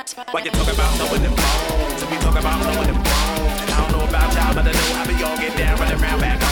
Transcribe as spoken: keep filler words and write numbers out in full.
Why you talk about throwing them phones? We talk about throwing them phones. I don't know about y'all, but I know how we all get down, running around back home.